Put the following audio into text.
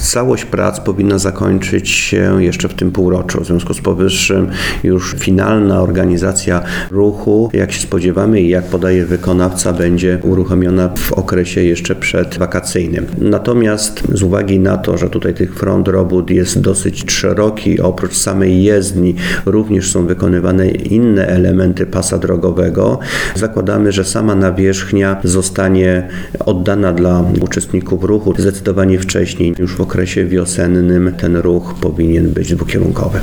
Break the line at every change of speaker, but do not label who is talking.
Całość prac powinna zakończyć się jeszcze w tym półroczu. W związku z powyższym już finalna organizacja ruchu, jak się spodziewamy i jak podaje wykonawca, będzie uruchomiona w okresie jeszcze przedwakacyjnym. Natomiast z uwagi na to, że tutaj tych front robót jest dosyć szeroki, oprócz samej jezdni również są wykonywane inne elementy pasa drogowego, zakładamy, że sama nawierzchnia zostanie oddana dla uczestników ruchu zdecydowanie wcześniej. Już w okresie wiosennym ten ruch powinien być dwukierunkowy.